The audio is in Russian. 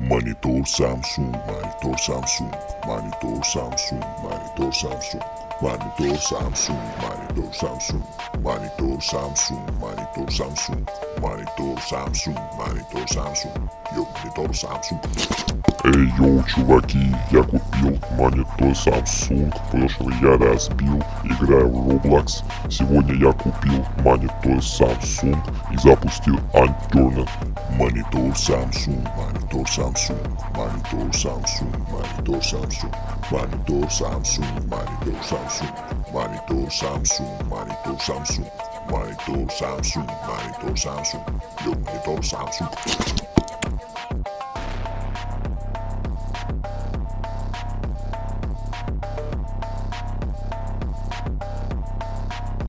Monitor Samsung, monitor Samsung, monitor Samsung, monitor Samsung, monitor Samsung, monitor Samsung, monitor Samsung, monitor Samsung, monitor Samsung, monitor Samsung, монитор Samsung. Эй, йоу, чуваки, я купил монитор Samsung, прошлый я разбил, играю в Roblox. Сегодня я купил монитор Samsung и запустил Unturned. Монитор Samsung, монитор Samsung, монитор Samsung, монитор Samsung, монитор Samsung, монитор Samsung, монитор Samsung, монитор Samsung, монитор Samsung, монитор Samsung, монитор Samsung.